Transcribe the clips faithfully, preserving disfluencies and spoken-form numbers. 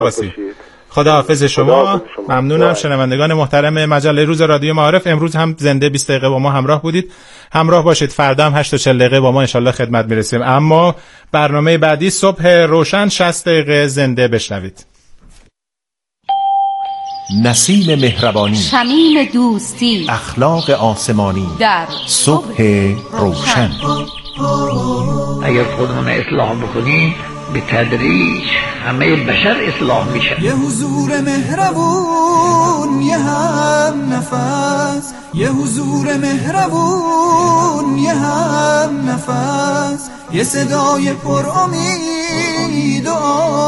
باسی. خدا حافظ شما. ممنونم. شنوندگان محترم مجله روز رادیو معارف، امروز هم زنده بیست دقیقه با ما همراه بودید. همراه باشید، فردا هم هشت و چهل دقیقه با ما انشالله خدمت میرسیم. اما برنامه بعدی صبح روشن شصت دقیقه زنده بشنوید. نسیم مهربانی، شمیم دوستی، اخلاق آسمانی در صبح روشن. اگر خودمون اصلاح بکنیم به تدریج همه بشر اصلاح میشه. یه حضور مهربون، یه هم نفس، یه حضور مهربون، یه هم نفس، یه صدای پر امید و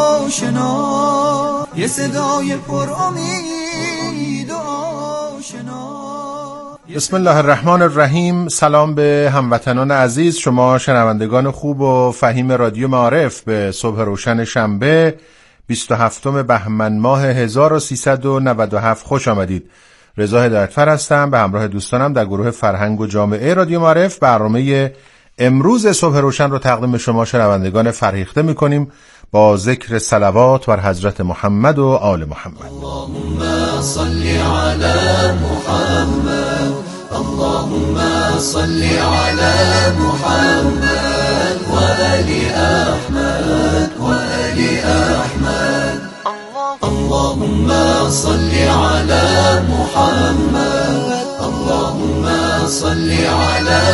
آشنا، یه صدای پر امید و آشنا. بسم الله الرحمن الرحیم. سلام به هموطنان عزیز، شما شنوندگان خوب و فهیم رادیو معارف. به صبح روشن شنبه بیست و هفتم بهمن ماه هزار و سیصد و نود و هفت خوش آمدید. رضا هدایتفر هستم، به همراه دوستانم در گروه فرهنگ و جامعه رادیو معارف برنامه امروز صبح روشن رو تقدیم شما شنوندگان فرهیخته می‌کنیم با ذکر صلوات بر حضرت محمد و آل محمد. اللهم صل علی محمد، اللهم صل علی محمد و آل احمد و آل احمد. اللهم صل علی محمد، اللهم صل علی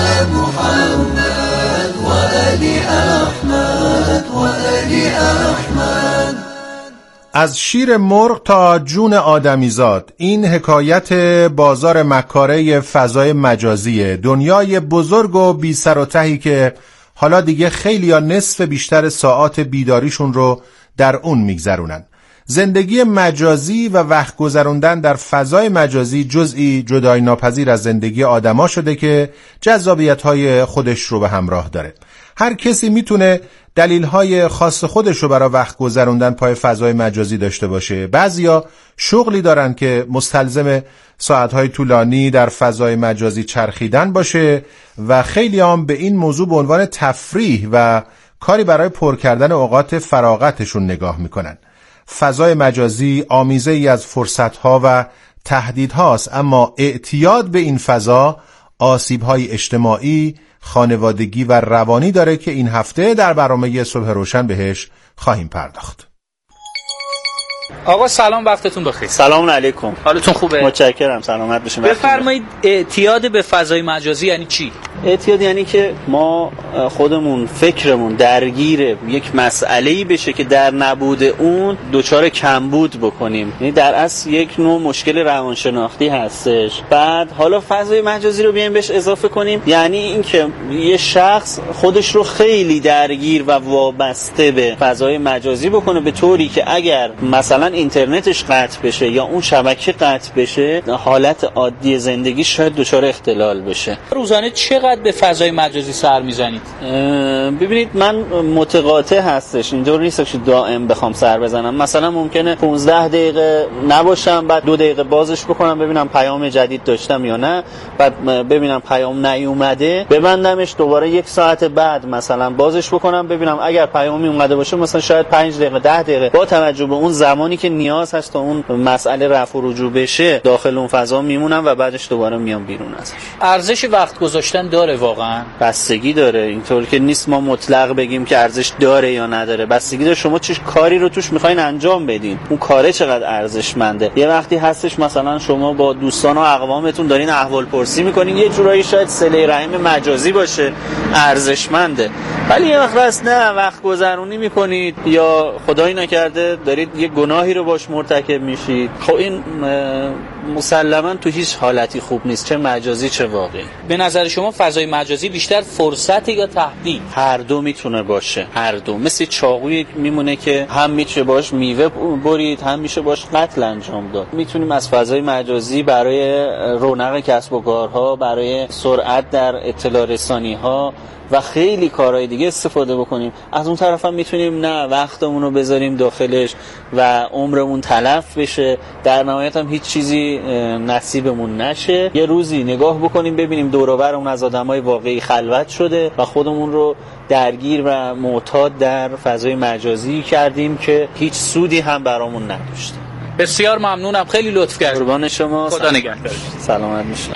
محمد و آل احمد و آل احمد. از شیر مرغ تا جون آدمیزاد، این حکایت بازار مکاره فضای مجازیه، دنیای بزرگ و بی سر و تهی که حالا دیگه خیلی یا نصف بیشتر ساعات بیداریشون رو در اون میگذرونن. زندگی مجازی و وقت گذروندن در فضای مجازی جزئی جدای ناپذیر از زندگی آدما شده که جذابیت‌های خودش رو به همراه داره. هر کسی میتونه دلیل‌های خاص خودش رو برای وقت گذروندن پای فضای مجازی داشته باشه. بعضیا شغلی دارن که مستلزم ساعت‌های طولانی در فضای مجازی چرخیدن باشه و خیلی هم به این موضوع به عنوان تفریح و کاری برای پر کردن اوقات فراغتشون نگاه میکنن. فضای مجازی آمیزه ای از فرصت‌ها و تهدیدهاست، اما اعتیاد به این فضا آسیب‌های اجتماعی، خانوادگی و روانی داره که این هفته در برنامه صبح روشن بهش خواهیم پرداخت. آقا سلام، وقتتون بخیر. سلام علیکم. حالتون خوبه؟ متشکرم، سلامت باشین. بفرمایید اعتیاد به فضای مجازی یعنی چی؟ اعتیاد یعنی که ما خودمون فکرمون درگیر یک مسئله‌ای بشه که در نبود اون دچار کمبود بکنیم. یعنی در اصل یک نوع مشکل روانشناختی هستش. بعد حالا فضای مجازی رو بیایم بهش اضافه کنیم، یعنی اینکه یه شخص خودش رو خیلی درگیر و وابسته به فضای مجازی بکنه به طوری که اگر مثلا اینترنتش قطع بشه یا اون شبکه قطع بشه، حالت عادی زندگی شاید دچار اختلال بشه. روزانه چقدر به فضای مجازی سر میزنید؟ ببینید من متقاطع هستش، اینطور نیست که دائم بخوام سر بزنم. مثلا ممکنه پانزده دقیقه نباشم، بعد دو دقیقه بازش بکنم ببینم پیام جدید داشتم یا نه، بعد ببینم پیام نیومده ببندمش، دوباره یک ساعت بعد مثلا بازش بکنم ببینم اگر پیامی اومده باشه مثلا شاید پنج دقیقه ده دقیقه با توجه به اون زمانی که نیاز هست تا اون مسئله رفع و رجوع بشه داخل اون فضا میمونم و بعدش دوباره میام بیرون ازش. ارزش وقت گذاشتن داره واقعا؟ بستگی داره، اینطور که نیست ما مطلق بگیم که ارزش داره یا نداره. بستگی داره شما چه کاری رو توش میخواین انجام بدین، اون کاره چقدر ارزشمنده. یه وقتی هستش مثلا شما با دوستان و اقوامتون دارین احوال پرسی میکنین، یه جورایی شاید صله رحم مجازی باشه، ارزشمنده. ولی یه وقت راست نه وقت گذرونی میکنید یا خدایی نکرده دارید یه گناهی رو باش مرتکب میشید، خب این مسلما تو هیچ حالتی خوب نیست، چه مجازی چه واقعی. به نظر شما فضای مجازی بیشتر فرصت یا تهدید؟ هر دو میتونه باشه، هر دو. مثل چاقویی میمونه که هم میشه باش میوه برید هم میشه باش قتل انجام داد. میتونیم از فضای مجازی برای رونق کسب و کارها، برای سرعت در اطلاع رسانی ها و خیلی کارهای دیگه استفاده بکنیم. از اون طرف هم میتونیم نه وقتمون رو بذاریم داخلش و عمرمون تلف بشه، در نهایت هم هیچ چیزی نصیبمون نشه. یه روزی نگاه بکنیم ببینیم دور و برمون از آدمای واقعی خلوت شده و خودمون رو درگیر و معتاد در فضای مجازی کردیم که هیچ سودی هم برامون نداشته. بسیار ممنونم، خیلی لطف کردید. قربان شما، خدا نگهدار. سلامت باشید.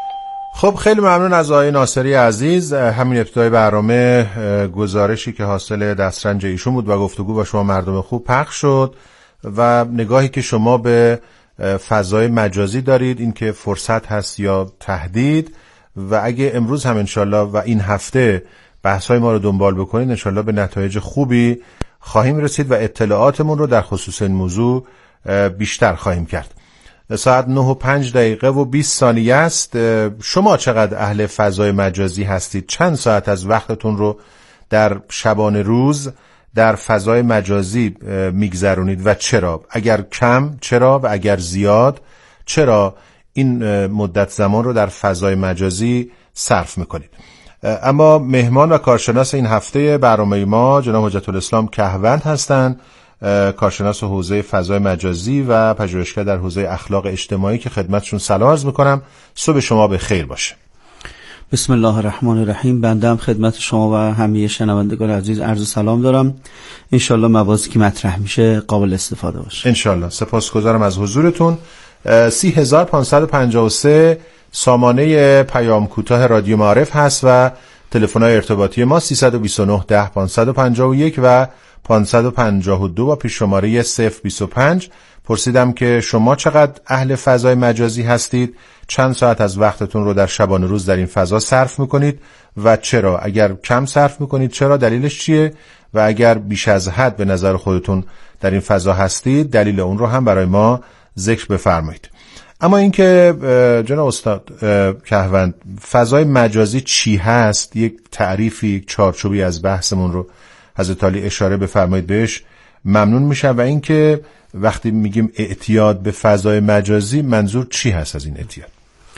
خب خیلی ممنون از آقای ناصری عزیز. همین ابتدای برنامه گزارشی که حاصل دسترنج ایشون بود و گفتگو با شما مردم خوب پخش شد و نگاهی که شما به فضای مجازی دارید، این که فرصت هست یا تهدید، و اگه امروز هم انشالله و این هفته بحث‌های ما رو دنبال بکنید انشالله به نتایج خوبی خواهیم رسید و اطلاعاتمون رو در خصوص این موضوع بیشتر خواهیم کرد. ساعت نه و پنج دقیقه و بیست ثانیه است. شما چقدر اهل فضای مجازی هستید؟ چند ساعت از وقتتون رو در شبانه روز در فضای مجازی میگذرونید و چرا؟ اگر کم چرا و اگر زیاد چرا این مدت زمان رو در فضای مجازی صرف میکنید؟ اما مهمان و کارشناس این هفته برنامه ما جناب حجت الاسلام کهوند هستند، کارشناس حوزه فضای مجازی و پژوهشگر در حوزه اخلاق اجتماعی که خدمتشون سلام عرض میکنم. صبح شما به خیر باشه. بسم الله الرحمن الرحیم. بنده هم خدمت شما و همه شنوندگان عزیز عرض سلام دارم. انشالله مباحثی که مطرح میشه قابل استفاده باشه. انشالله. سپاسگزارم از حضورتون. سی هزار پانصد و پنجاه و سه سامانه پیام کوتاه رادیو معارف هست و تلفن‌های ارتباطی ما سیصد و بیست و نه ده پانصد و پنجاه و یک و پانصد و پنجاه و دو با پیش شماره صفر بیست و پنج. پرسیدم که شما چقدر اهل فضای مجازی هستید، چند ساعت از وقتتون رو در شبانه روز در این فضا صرف میکنید و چرا؟ اگر کم صرف میکنید چرا؟ دلیلش چیه؟ و اگر بیش از حد به نظر خودتون در این فضا هستید دلیل اون رو هم برای ما ذکر بفرمایید. اما اینکه جناب استاد کهوند فضای مجازی چی هست، یک تعریفی، یک چارچوبی از بحثمون رو حضرت عالی اشاره بفرمایید بهش ممنون میشم. و اینکه وقتی میگیم اعتیاد به فضای مجازی منظور چی هست از این اعتیاد؟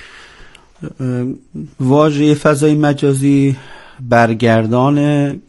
واژه فضای مجازی برگردان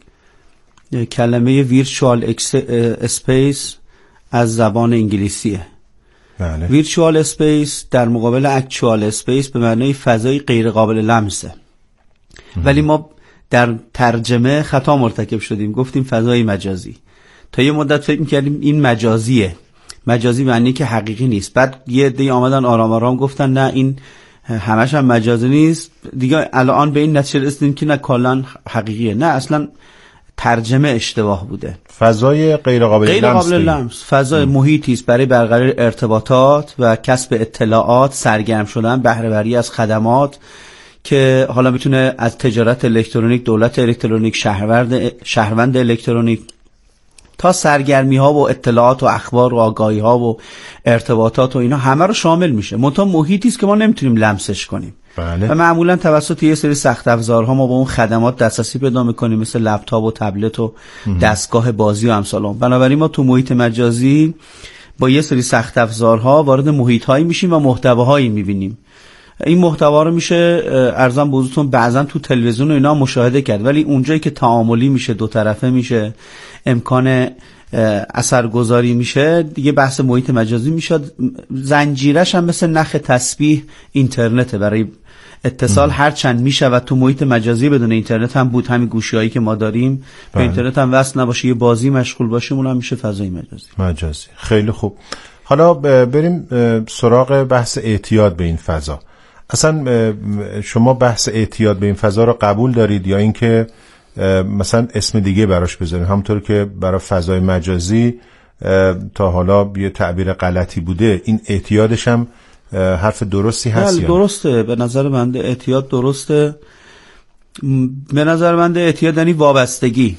کلمه ویرچوال اسپیس از زبان انگلیسیه. بله. ویرچوال اسپیس در مقابل اکچوال اسپیس به معنای فضای غیر قابل لمسه. ولی ما در ترجمه خطا مرتکب شدیم، گفتیم فضای مجازی. تا یه مدت فکر می‌کردیم این مجازیه، مجازی معنی که حقیقی نیست. بعد یه عده آمدن آرام آرام گفتن نه این همش هم مجازی نیست، دیگه الان به این نتیجه رسیدیم که نه کلا حقیقیه. نه اصلا ترجمه اشتباه بوده. فضای غیر قابل غیر لمس, قابل لمس. فضای محیطی است برای برقراری ارتباطات و کسب اطلاعات، سرگرم شدن، بهره وری از خدمات که حالا میتونه از تجارت الکترونیک، دولت الکترونیک، شهروند شهروند الکترونیک تا سرگرمی ها و اطلاعات و اخبار و آگاهی ها و ارتباطات و اینا همه رو شامل میشه. منتها محیطی است که ما نمیتونیم لمسش کنیم. بله. و معمولا توسط یه سری سخت افزارها ما با اون خدمات دسترسی پیدا میکنیم، مثل لپتاپ و تبلت و دستگاه بازی و امثال اون. بنابراین ما تو محیط مجازی با یه سری سخت افزارها وارد محیط هایی میشیم و محتواهایی میبینیم. این محتوا رو میشه ارزان بزرگتون بعضا تو تلویزیون و اینا مشاهده کرد، ولی اونجایی که تعاملی میشه، دو طرفه میشه، امکان اثرگذاری میشه، دیگه بحث محیط مجازی میشه. زنجیرش هم مثل نخ تسبیح اینترنته برای اتصال. هر چند میشه و تو محیط مجازی بدون اینترنت هم بود، همین گوشی‌هایی که ما داریم به اینترنت هم وصل نباشه، یه بازی مشغول باشیم، اونم میشه فضای مجازی. مجازی. خیلی خوب. حالا بریم سراغ بحث اعتیاد به این فضا. اصلا شما بحث اعتیاد به این فضا رو قبول دارید یا اینکه مثلا اسم دیگه براش بذاریم؟ همونطور که برای فضای مجازی تا حالا یه تعبیر غلطی بوده، این اعتیادش هم حرف درستی هست؟ بله درسته. به نظر بنده اعتیاد درسته. به نظر بنده اعتیاد یعنی وابستگی.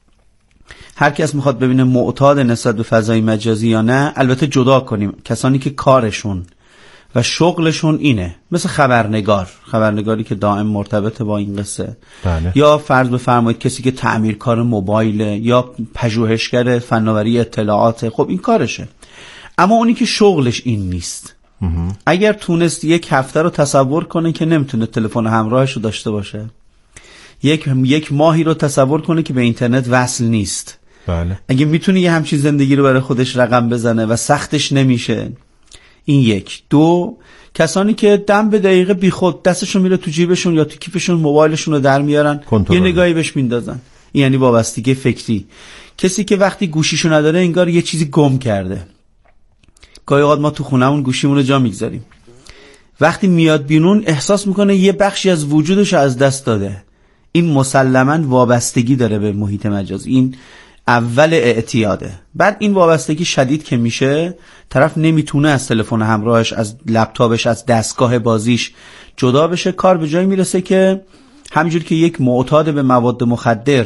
هر کس میخواد ببینه معتاد نسبت به فضای مجازی یا نه، البته جدا کنیم کسانی که کارشون و شغلشون اینه، مثل خبرنگار، خبرنگاری که دائم مرتبط با این قصه. بله. یا فرض بفرمایید کسی که تعمیرکار موبایل یا پژوهشگر فناوری اطلاعات، خب این کارشه. اما اونی که شغلش این نیست، اگر تونست یک هفته رو تصور کنه که نمیتونه تلفن همراهش رو داشته باشه، یک یک ماهی رو تصور کنه که به اینترنت وصل نیست. بله. اگه میتونه یه همچین زندگی رو برای خودش رقم بزنه و سختش نمیشه، این یک. دو، کسانی که دم به دقیقه بی خود دستشون میره تو جیبشون یا تو کیفشون موبایلشون رو در میارن، یه نگاهی بهش میندازن، این یعنی وابستگی فکری. کسی که وقتی گوشیشو نداره انگار یه چیزی گم کرده. گاهی اوقات ما تو خونمون گوشیمون رو جا میگذاریم، وقتی میاد بیرون احساس میکنه یه بخشی از وجودش از دست داده. این مسلماً وابستگی داره به محیط مجازی. این اول اعتیاده. بعد این وابستگی شدید که میشه، طرف نمیتونه از تلفن همراهش، از لپتاپش، از دستگاه بازیش جدا بشه. کار به جایی میرسه که همینجور که یک معتاد به مواد مخدر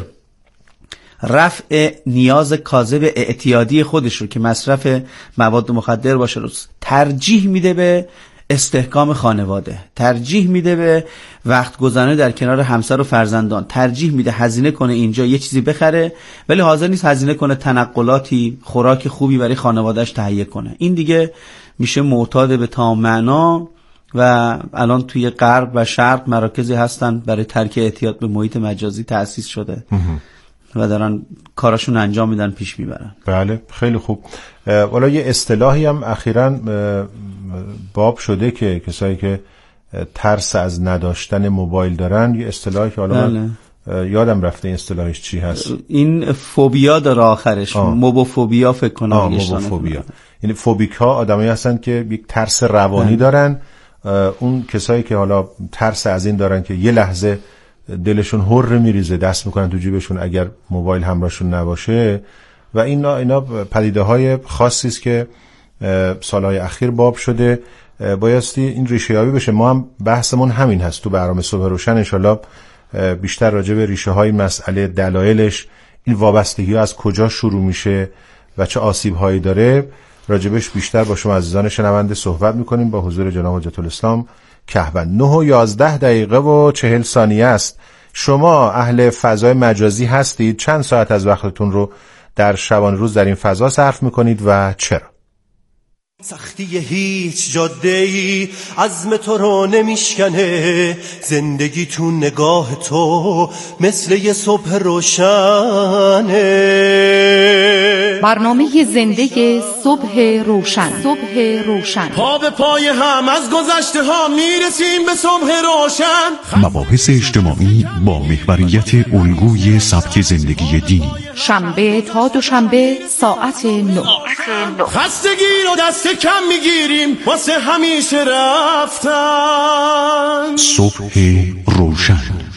رفع نیاز کاذب اعتیادی خودش رو که مصرف مواد مخدر باشه رو ترجیح میده به استحکام خانواده، ترجیح میده به وقت گذرانی در کنار همسر و فرزندان، ترجیح میده هزینه کنه اینجا یه چیزی بخره ولی حاضر نیست هزینه کنه تنقلاتی، خوراک خوبی برای خانوادهش تهیه کنه. این دیگه میشه معتاد به تمام معنا. و الان توی غرب و شرق مراکزی هستن برای ترک اعتیاد به محیط مجازی تأسیس شده و دارن کاراشون انجام میدن، پیش میبرن. بله، خیلی خوب. والا یه اصطلاحی هم اخیراً باب شده که کسایی که ترس از نداشتن موبایل دارن، یه اصطلاحی که حالا بله. من یادم رفته این اصطلاحش چی هست. این فوبیا داره آخرش، موبوفوبیا فکر کنم. آه موبوفوبیا. یعنی فوبیک ها آدمایی هستن که یک ترس روانی بله. دارن. اون کسایی که حالا ترس از این دارن که یه لحظه دلشون هر میریزه، دست میکنن تو جیبشون اگر موبایل همراهشون نباشه. و اینا اینا پدیده های خاصی است که سالهای اخیر باب شده. بایستی این ریشه یابی بشه. ما هم بحثمون همین هست تو برنامه صبح روشن. انشالله بیشتر راجع به ریشه های مسئله، دلایلش، این وابستگی ها از کجا شروع میشه و چه آسیب هایی داره، راجبش بیشتر با شما عزیزان شنونده صحبت میکنیم با حضور جناب حجت الاسلام کهبند. نه و یازده دقیقه و چهل ثانیه است. شما اهل فضای مجازی هستید؟ چند ساعت از وقتتون رو در شبانه روز در این فضا صرف میکنید و چرا؟ سختی هیچ جاده‌ای عزم تو رو نمیشکنه، زندگی تو نگاه تو مثل یه صبح روشنه. برنامه زنده صبح روشن. صبح روشن. پا به پای هم از گذشته ها میرسیم به صبح روشن. مباحث اجتماعی با محوریت الگوی سبک زندگی دینی. شنبه تا دوشنبه ساعت نه. خستگی رو دست کم میگیریم واسه همیشه رفتن. صبح روشن.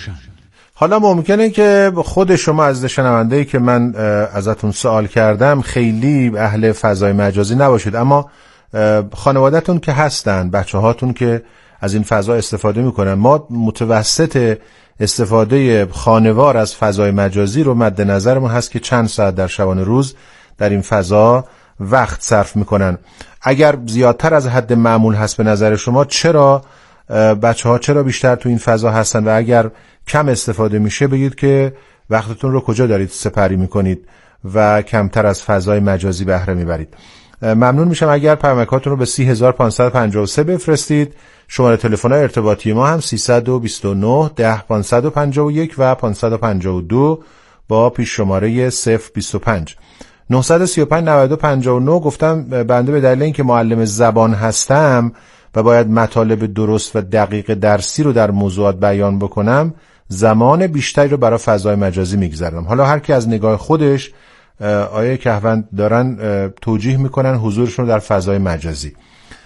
حالا ممکنه که خود شما از شنونده‌ای که من ازتون سوال کردم خیلی اهل فضای مجازی نباشید، اما خانواده‌تون که هستن، بچه‌هاتون که از این فضا استفاده میکنن، ما متوسط استفاده خانوار از فضای مجازی رو مد نظرمون هست که چند ساعت در شبانه روز در این فضا وقت صرف میکنن. اگر زیادتر از حد معمول هست به نظر شما، چرا بچه ها چرا بیشتر تو این فضا هستن؟ و اگر کم استفاده میشه بگید که وقتتون رو کجا دارید سپری میکنید و کمتر از فضای مجازی بهره میبرید. ممنون میشم اگر پیامکاتون رو به سی هزار و پانصد و پنجاه و سه بفرستید. شماره تلفن ارتباطی ما هم سیصد و بیست و نه ده پانصد و پنجاه و یک و پانصد و پنجاه و دو با پیش شماره صفر بیست و پنج نهصد و سی و پنج نود و پنجاه و نه. گفتم بنده به دلیل اینکه معلم زبان هستم و باید مطالب درست و دقیق درسی رو در موضوعات بیان بکنم، زمان بیشتری رو برای فضای مجازی میگذارم. حالا هر کی از نگاه خودش آیه کهوند دارن توجیه میکنن حضورشون در فضای مجازی.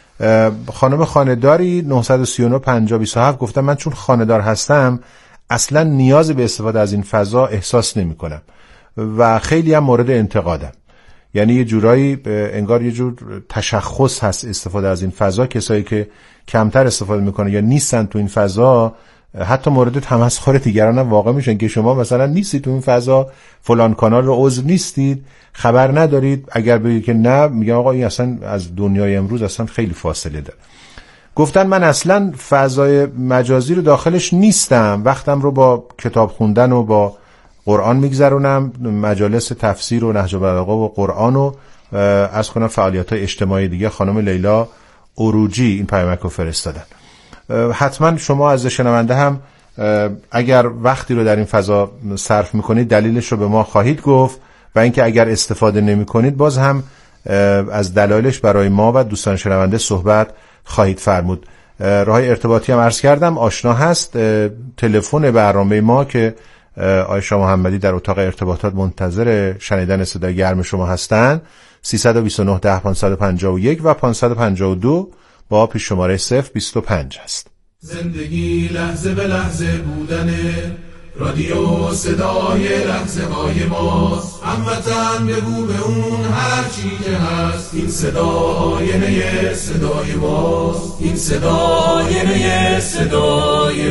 خانم خانه‌داری نهصد و سی و نه پنجاه و بیست و هفت گفتم من چون خانه‌دار هستم اصلا نیازی به استفاده از این فضا احساس نمی کنم و خیلی هم مورد انتقادم. یعنی یه جورایی انگار یه جور تشخص هست استفاده از این فضا. کسایی که کمتر استفاده میکنن یا نیستن تو این فضا حتی مورد تمسخر دیگران هم واقع میشن که شما مثلا نیستید تو این فضا، فلان کانال رو عضو نیستید، خبر ندارید. اگر بگید که نه، میگن آقا این اصلا از دنیای امروز اصلا خیلی فاصله داره. گفتن من اصلا فضای مجازی رو داخلش نیستم، وقتم رو با کتاب خوندن و با قرآن میگذرونم، مجالس تفسیر و نهج البلاغه و قرآن و از کنم فعالیت‌های اجتماعی دیگه. خانم لیلا عروجی این پیامک رو فرستادن. حتما شما از شنونده هم اگر وقتی رو در این فضا صرف میکنید دلیلش رو به ما خواهید گفت و اینکه اگر استفاده نمیکنید باز هم از دلایلش برای ما و دوستان شنونده صحبت خواهید فرمود. راه ارتباطی هم عرض کردم آشنا هست. تلفن برنامه ما که آیشا محمدی در اتاق ارتباطات منتظر شنیدن صدای گرم شما هستن سیصد و بیست و نه ده پانصد و پنجاه و یک و پانصد و پنجاه و دو با پیش شماره صفر بیست و پنج هست. زندگی لحظه به لحظه بودنه، رادیو صدای لحظه های ماست. هموطن بگو به اون هر چی که هست، این صدا آینه صدای ماست، این صدا آینه صدای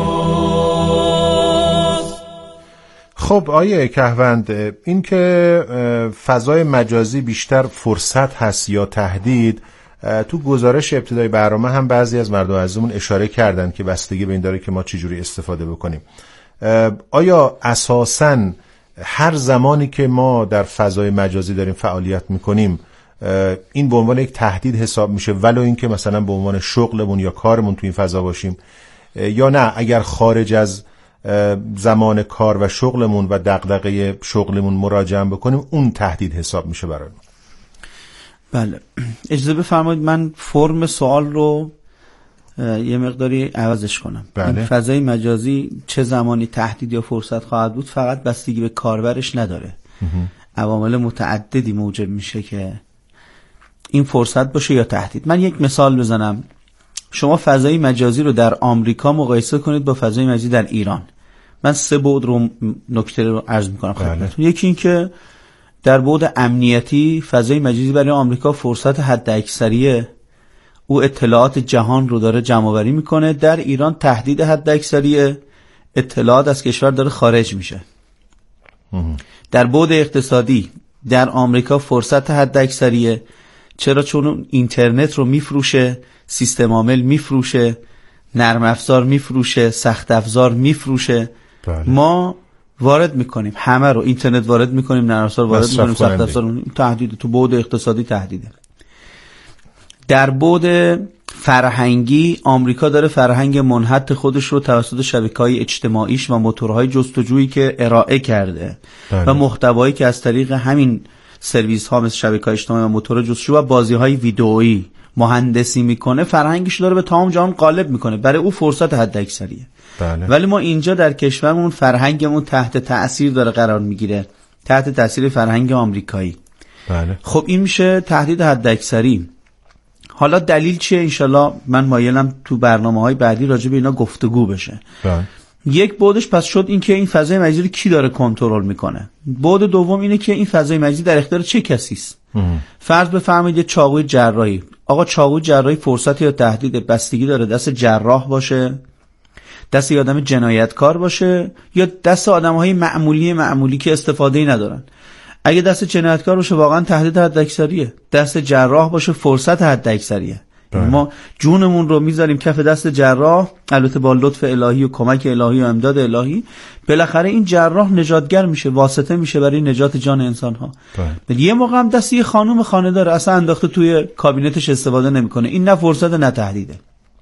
ماست. خب آیه کهوند، این که فضای مجازی بیشتر فرصت هست یا تهدید، تو گزارش ابتدای برنامه هم بعضی از مردم عزیزمون اشاره کردن که بستگی به این داره که ما چجوری استفاده بکنیم. آیا اساساً هر زمانی که ما در فضای مجازی داریم فعالیت میکنیم این به عنوان یک تهدید حساب میشه ولو اینکه مثلا به عنوان شغلمون یا کارمون تو این فضا باشیم، یا نه اگر خارج از زمان کار و شغلمون و دغدغه شغلمون مراجعه بکنیم اون تهدید حساب میشه برای ما؟ بله، اجازه بفرمایید من فرم سوال رو یه مقداری عوضش کنم. بله. فضای مجازی چه زمانی تهدید یا فرصت خواهد بود فقط بستگی به کاربرش نداره. عوامل متعددی موجب میشه که این فرصت باشه یا تهدید. من یک مثال بزنم. شما فضای مجازی رو در آمریکا مقایسه کنید با فضای مجازی در ایران. من سه بعد رو نکته رو عرض میکنم خدمتتون. یکی این که در بعد امنیتی فضای مجازی برای آمریکا فرصت حد اکثریه، او اطلاعات جهان رو داره جمع آوری میکنه. در ایران تهدید حد اکثریه، اطلاعات از کشور داره خارج میشه. در بعد اقتصادی در آمریکا فرصت حد اکثریه، چرا؟ چون اینترنت رو میفروشه، سیستم عامل میفروشه، نرم افزار میفروشه، سخت افزار میفروشه. بله. ما وارد میکنیم همه رو، اینترنت وارد میکنیم، نرم افزار وارد میکنیم، سخت افزار. تهدید تو بعد اقتصادی تهدیده. در بعد فرهنگی آمریکا داره فرهنگ منحط خودش رو توسط شبکه‌های اجتماعیش و موتورهای جستجویی که ارائه کرده بله. و محتوایی که از طریق همین سرویس ها مثل شبکه‌های اجتماعی و موتور جستجو و بازی‌های ویدئویی مهندسی میکنه، فرهنگش داره به تمام جهان غالب میکنه، برای او فرصت حداکثریه. بله. ولی ما اینجا در کشورمون فرهنگمون تحت تأثیر داره قرار میگیره، تحت تأثیر فرهنگ آمریکایی. بله. خب این میشه تهدید حداکثری. حالا دلیل چیه؟ انشالله من مایلم تو برنامه‌های بعدی راجع به اینا گفتگو بشه. بله. یک بعدش پس شد این که این فضای مجازی کی داره کنترل میکنه. بعد دوم اینه که این فضای مجازی در اختیار چه کسی است. فرض بفرمایید یه چاقوی جراحی، آقا چاقوی جراحی فرصت یا تهدید بستگی داره دست جراح باشه، دست یه آدم جنایتکار باشه، یا دست آدم‌های معمولی معمولی که استفاده‌ای ندارن. اگه دست جنایتکار باشه واقعا تهدید حداکثریه، دست جراح باشه فرصت حداکثریه. ما جونمون رو میذاریم کف دست جراح، البته با لطف الهی و کمک الهی و امداد الهی بالاخره این جراح نجاتگر میشه، واسطه میشه برای نجات جان انسان ها. یه موقع هم دست یه خانم خانه داره اصلا انداخته توی کابینتش استفاده نمیکنه، این نه فرصت نه تهدیده.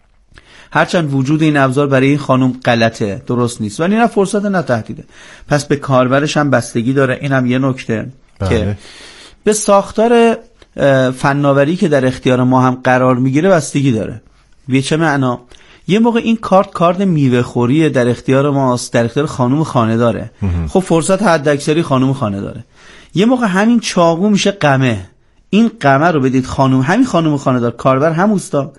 هرچند وجود این ابزار برای این خانم غلطه، درست نیست، ولی نه فرصت نه تهدیده. پس به کاربرش هم بستگی داره. این هم یه نکته که به ساختار فناوری که در اختیار ما هم قرار میگیره بستگی داره. به چه معنا؟ یه موقع این کارت کارت میوه خوری در اختیار ماست، در اختیار خانم خانه داره. خب فرصت حداکثری خانم خانه داره. یه موقع همین چاقو میشه قمه، این قمه رو بدید خانم، همین خانم خانه دار، کاربر هم اوستا،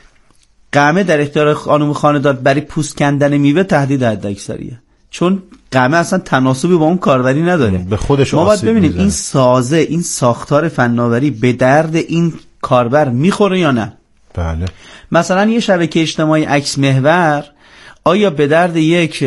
قمه در اختیار خانم خانه دار برای پوست کندن میوه تهدید حداکثریه، چون قمه اصلا تناسبی با اون کاربری نداره. به خودش ما باید ببینیم میزنه. این سازه، این ساختار فناوری به درد این کاربر میخوره یا نه. بله. مثلا یه شبکه اجتماعی عکس محور آیا به درد یک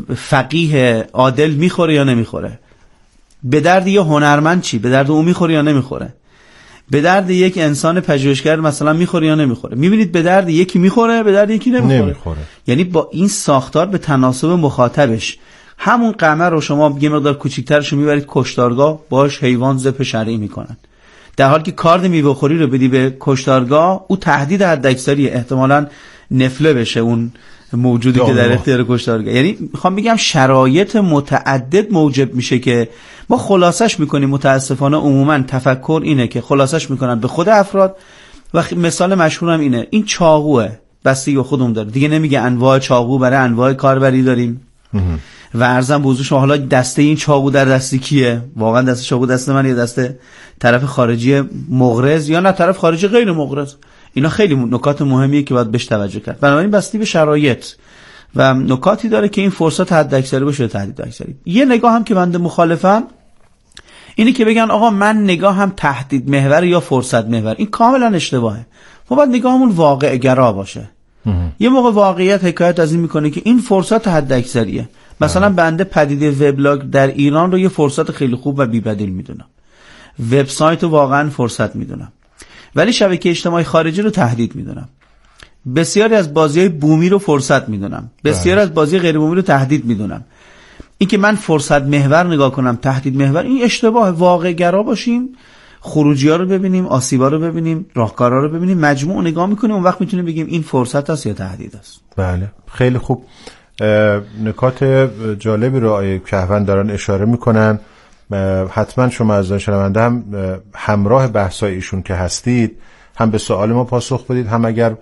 فقیه عادل میخوره یا نمیخوره؟ به درد یه هنرمند چی؟ به درد اون میخوره یا نمیخوره؟ به درد یک انسان پژوهشگر مثلا میخوره یا نمیخوره؟ میبینید به درد یکی میخوره، به درد یکی نمیخوره. نمیخوره. یعنی با این ساختار به تناسب مخاطبش، همون قمر رو شما یه مقدار کوچیک‌ترش رو میبرید کشتارگاه، باش حیوان ذبح شرعی میکنن، در حالی که کارد میوه‌خوری رو بدی به کشتارگاه، او تهدید حداکثریه، احتمالاً نفله بشه اون موجودی که در اختیار کشتارگاه. یعنی میخوام بگم شرایط متعدد موجب میشه که ما خلاصش میکنیم. متاسفانه عموما تفکر اینه که خلاصش میکنن به خود افراد و مثال مشهورم اینه، این چاقوه، بستگی به خودمون داره دیگه. نمیگه انواع چاقو برای انواع کاربری داریم و عرضم به حضور شما حالا دسته این چاقو در دستی کیه؟ واقعا دسته چاقو دست من یا دست طرف خارجی مغرض یا نه طرف خارجی غیر مغرض؟ اینا خیلی نکات مهمیه که باید بهش توجه کرد. بنابراین بستی به شرایط و نکاتی داره که این فرصت حداکثری بشه تهدید اکثری. یه نگاه هم که بنده مخالفم اینی که بگن آقا من نگاه هم تهدید محور یا فرصت محور، این کاملا اشتباهه. ما باید نگاهمون واقع گرا باشه. یه موقع واقعیت حکایت از این میکنه که این فرصت حداکثریه. مثلا بنده پدیده وبلاگ در ایران رو یه فرصت خیلی خوب و بی‌بدیل میدونم، وبسایت رو واقعا فرصت میدونم، ولی شبکه اجتماعی خارجی رو تهدید میدونم. بسیاری از بازی‌های بومی رو فرصت میدونم، بسیاری از بازی غیر بومی رو تهدید میدونم. این که من فرصت محور نگاه کنم تهدید محور، این اشتباه. واقع گرا باشیم، خروجی‌ها رو ببینیم، آسیب‌ها رو ببینیم، راهکارها رو ببینیم، مجموع نگاه میکنیم، اون وقت میتونیم بگیم این فرصت است یا تهدید است. بله خیلی خوب. نکات جالبی رو آیه کهون دارن اشاره میکنن. حتما شما از شنونده هم همراه بحثای ایشون که هستید هم به سوال ما پاسخ بدید، هم اگر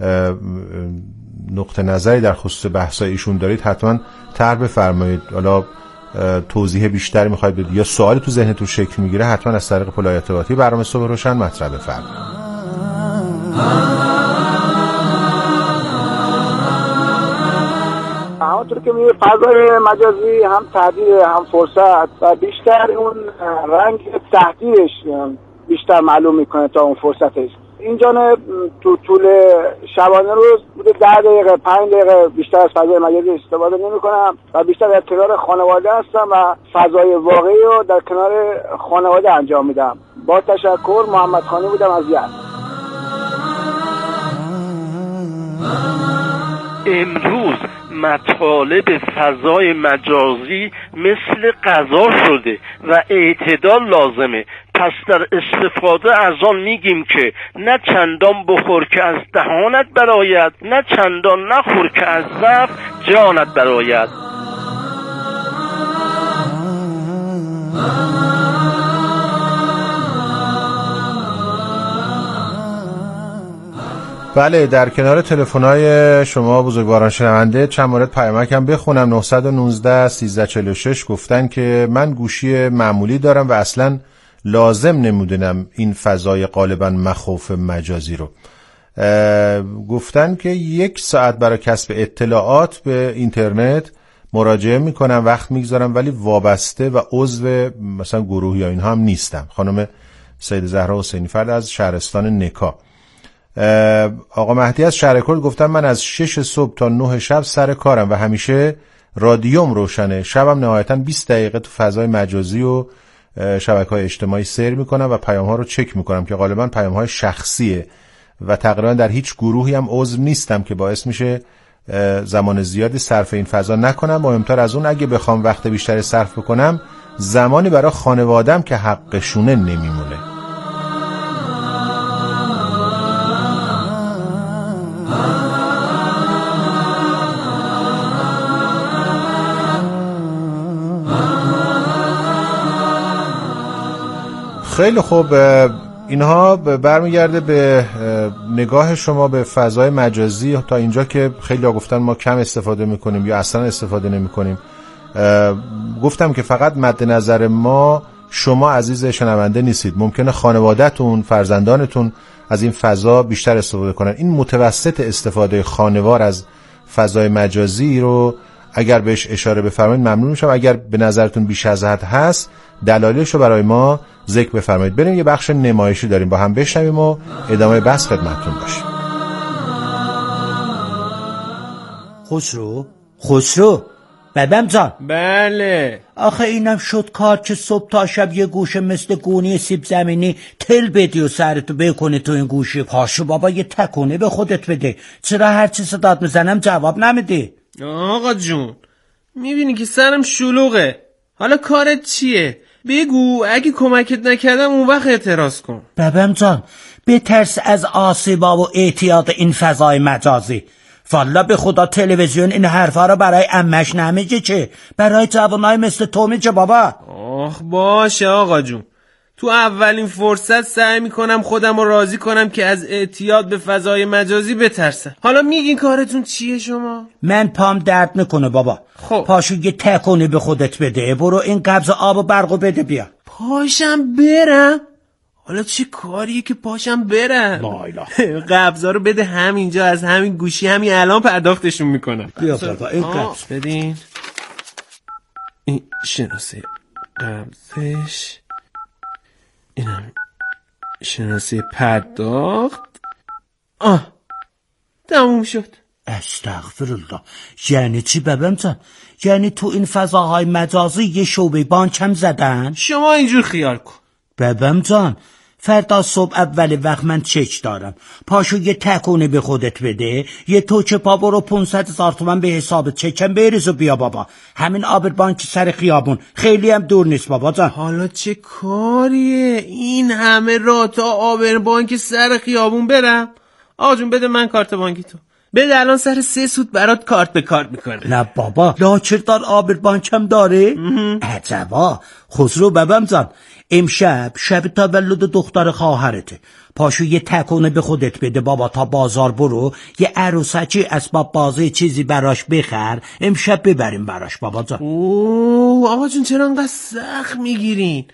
نقطه نظری در خصوص بحثای ایشون دارید حتما طرح بفرمایید. حالا توضیح بیشتری میخواید بدید یا سوالی تو ذهنتون شکل میگیره حتما از طریق پلای ارتباطی برنامه صبح روشن مطرح بفرمایید. همونطور که میگه فضای مجازی هم تهدید هم فرصت و بیشتر اون رنگ تهدیدش بیشتر معلوم میکنه تا اون فرصتش. اینجا تو طول شبانه روز بوده ده دقیقه پنج دقیقه بیشتر از فضای مجازی استفاده نمی کنم و بیشتر در کنار خانواده هستم و فضای واقعی رو در کنار خانواده انجام میدم. با تشکر، محمد خانی بودم از یزد. امروز مطالب فضای مجازی مثل غذا شده و اعتدال لازمه. پس در استفاده از آن میگیم که نه چندان بخور که از دهانت برآید، نه چندان نخور که از ضعف جانت برآید. بله، در کنار تلفن‌های شما بزرگواران شنونده چند مورد پیامک هم بخونم. نه یک نه سیزده چهل و شش گفتن که من گوشی معمولی دارم و اصلا لازم نمیدونم این فضای غالبا مخوف مجازی رو. گفتن که یک ساعت برای کسب اطلاعات به اینترنت مراجعه میکنم، وقت میگذارم، ولی وابسته و عضو مثلا گروه یا اینها هم نیستم. خانم سید زهرا حسینی فرد از شهرستان نکا. آقا مهدی از شهرکرد گفتم من از شش صبح تا نه شب سر کارم و همیشه رادیوم روشنه. شبم نهایتاً بیست دقیقه تو فضای مجازی و شبکه‌های اجتماعی سیر میکنم و پیام‌ها رو چک میکنم که غالباً پیام‌های شخصیه و تقریباً در هیچ گروهی هم عضو نیستم که باعث میشه زمان زیادی صرف این فضا نکنم. مهمتر از اون اگه بخوام وقت بیشتری صرف بکنم زمانی برای خانواده‌ام که حقشونه نمیمونه. خیلی خوب، اینها برمیگرده به نگاه شما به فضای مجازی تا اینجا که خیلی ها گفتن ما کم استفاده میکنیم یا اصلا استفاده نمیکنیم. گفتم که فقط مد نظر ما شما عزیز شنونده نیستید، ممکنه خانواده‌تون، فرزندانتون از این فضا بیشتر استفاده کنن. این متوسط استفاده خانوار از فضای مجازی رو اگر بهش اشاره بفرمایید ممنون میشم. اگر به نظرتون بیش از حد هست دلایلش رو برای ما ذکر بفرمایید. بریم یه بخش نمایشی داریم با هم بشنویم و ادامه بحث خدمتتون باشیم. خسرو خسرو ببم جان. بله. آخه اینم شد کار که صبح تا شب یه گوشه مثل گونی سیب زمینی تل بدی و سرتو بکنی تو این گوشه. پاشو بابا یه تکونه به خودت بده. چرا هر چی صدات میزنم جواب نمیدی؟ آقا جون میبینی که سرم شلوغه، حالا کارت چیه؟ بگو، اگه کمکت نکردم اون وقت اعتراض کن. ببم جان بترس از آسیبا و اعتیاد این فضای مجازی. والا به خدا تلویزیون این حرفا رو برای عمش نمیگه که، برای جوانای مثل تو میگه بابا. آخ باشه آقا جون، تو اولین فرصت سعی میکنم خودم رو راضی کنم که از اعتیاد به فضای مجازی بترسم. حالا میگین کارتون چیه شما؟ من پام درد میکنه بابا. خب پاشو یه تکونی به خودت بده، برو این قبض آب و برقو بده بیا. پاشم برم؟ حالا چه کاریه که پاشم برم؟ لا اله. قبضا رو بده همینجا، از همین گوشی همین الان پرداختشون میکنم. بیا بابا این قبض بدین. این شناسه قبضش، اینم شناسه پرداخت. آه تموم شد. استغفرالله. یعنی چی ببم جان؟ یعنی تو این فضاهای مجازی یه شعبه بانک هم زدن؟ شما اینجور خیال کن ببم جان، فردا صبح اول وقت من چک دارم، پاشو یه تکونه به خودت بده، یه توچه پا برو پونصد هزار تومن به حساب چکم بریز و بیا بابا. همین آبر بانک سر خیابون خیلی هم دور نیست بابا جان. حالا چه کاریه این همه راه تا آبر بانک سر خیابون برم؟ آقا جون بده من کارت بانکی تو، بده الان سر سه سود برات کارت به کارت میکنه. نه بابا لاچردار آبر بانک هم داره؟ عجبا. خسرو ببم جان، امشب شب تولد دختر خواهرته، پاشو یه تکونه به خودت بده بابا، تا بازار برو یه عروسکی اسباب بازی چیزی براش بخر، امشب ببریم براش بابا جان. اوه آقا جون چرا انقدر سخت میگیرین؟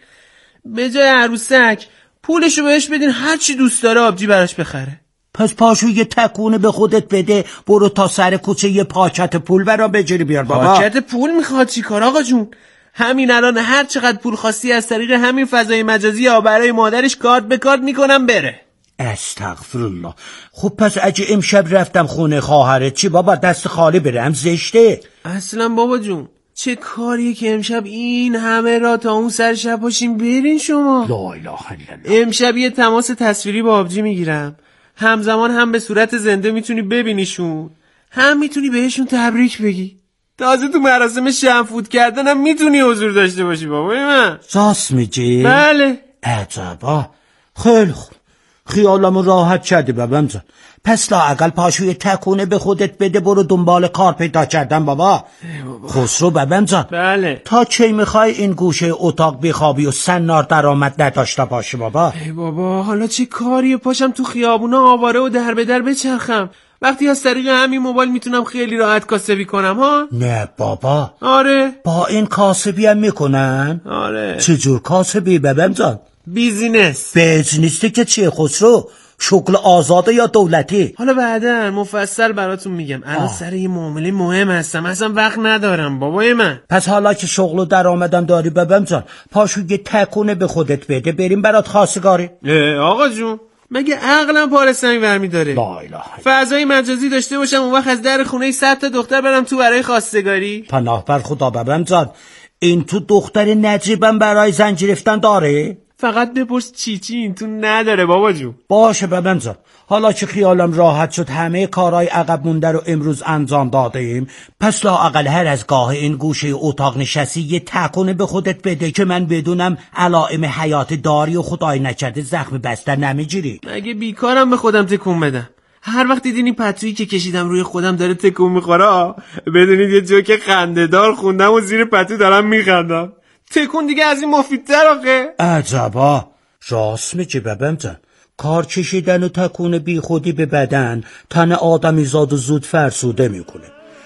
به جای عروسک پولشو بهش بدین هر چی دوست داره آبجی براش بخره. پس پاشو یه تکونه به خودت بده، برو تا سر کوچه یه پاکت پول برا بجری بیار بابا. پاکت پول میخواد چی کار آقا جون؟ همین الان هر چقدر پول خواستی از طریق همین فضای مجازی یا برای مادرش کارت به کارت میکنم بره. استغفرالله. خب پس اگه امشب رفتم خونه خواهرت چی بابا، دست خالی برم زشته؟ اصلا بابا جون چه کاریه که امشب این همه را تا اون سر شب باشیم برین شما؟ لا اله الا الله. امشب یه تماس تصویری با آبجی میگیرم، همزمان هم به صورت زنده میتونی ببینیشون، هم میتونی بهشون تبریک بگی، تازه تو مراسم شمفوت کردن هم میتونی حضور داشته باشی بابای من. راست میگی؟ بله. عجبا. خیلی خوب، خیالمو راحت کردی بابام جان. پس لااقل پاشوی تکونه به خودت بده، برو دنبال کار پیدا کردن بابا. خسرو بابام جان. بله. تا کی میخوای این گوشه اتاق بخوابی و سنار درآمد نداشته باشی بابا؟ ای بابا حالا چه کاریه پاشم تو خیابونا آواره و در به در بچرخم وقتی از طریق همین موبایل میتونم خیلی راحت کاسبی کنم ها؟ نه بابا. آره. با این کاسبی هم میکنن؟ آره. چجور کاسبی بابام جان؟ بیزینس. بیزینستی که چیه خسرو؟ شغل آزاده یا دولتی؟ حالا بعدا مفصل براتون میگم، الان سر یه معامله مهم هستم، اصلا وقت ندارم بابای من. پس حالا که شغل و درآمدم داری بابام جان، پاشو یه تکونه به خودت بده بریم برات خواستگاری. آقا جون مگه عقلم پاره سنگ برمی داره؟ لا اله. فضای مجازی داشته باشم اون وقت از در خونه صد تا دختر برم تو برای خواستگاری؟ پناه بر خدا بابام جان، این تو دختر نجیبم برای زنجیر رفتن داره؟ فقط بپرس چی چی این تو نداره بابا جون. باشه بابام جان، حالا که خیالم راحت شد همه کارهای عقب مونده رو امروز انجام دادیم، پس لااقل هر از گاه این گوشه اتاق نشستی یه تکونه به خودت بده که من بدونم علائم حیات داری و خدای نکرده زخم بستر نمیگیری. مگه بیکارم به خودم تکون بدم؟ هر وقت دیدین این پتویی که کشیدم روی خودم داره تکون میخوره، بدونید یه جوک خنده‌دار خوندم و زیر پتو دارم میخندم. تکون دیگه از این مفیدتر آخه. عجبا. راست میگی بابام جان، کار کشیدن و تکون بی خودی به بدن تن آدمی زاد و زود فرسوده میکنه.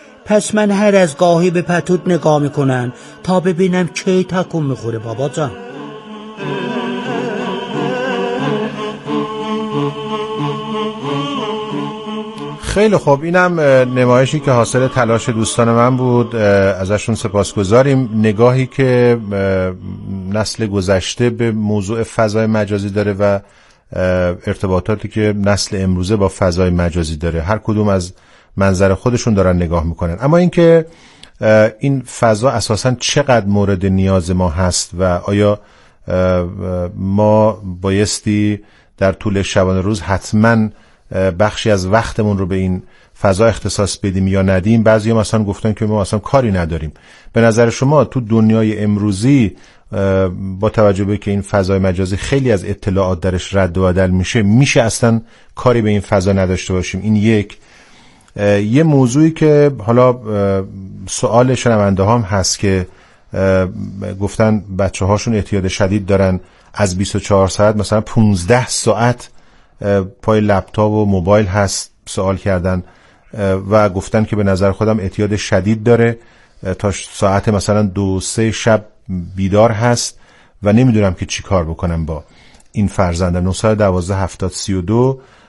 پس من هر از گاهی به پتوت نگاه میکنن تا ببینم کی تکون میخوره بابا جان. خیلی خوب، اینم نمایشی که حاصل تلاش دوستان من بود، ازشون سپاسگزاریم. نگاهی که نسل گذشته به موضوع فضای مجازی داره و ارتباطاتی که نسل امروزه با فضای مجازی داره، هر کدوم از منظر خودشون دارن نگاه میکنن. اما اینکه این فضا اساساً چقدر مورد نیاز ما هست و آیا ما بایستی در طول شبانه روز حتماً بخشی از وقتمون رو به این فضا اختصاص بدیم یا ندیم. بعضی‌ها مثلا گفتن که ما اصلا کاری نداریم. به نظر شما تو دنیای امروزی با توجه به که این فضای مجازی خیلی از اطلاعات درش رد و بدل میشه، میشه اصلا کاری به این فضا نداشته باشیم؟ این یک. یه موضوعی که حالا سوال شنونده هم هست که گفتن بچه هاشون اعتیاد شدید دارن، از بیست و چهار ساعت مثلا پانزده ساعت پای لپتاپ و موبایل هست، سوال کردن و گفتن که به نظر خودم اعتیاد شدید داره، تا ساعت مثلا دو سه شب بیدار هست و نمیدونم که چی کار بکنم با این فرزندم. نه یک دو هفتاد سی و دو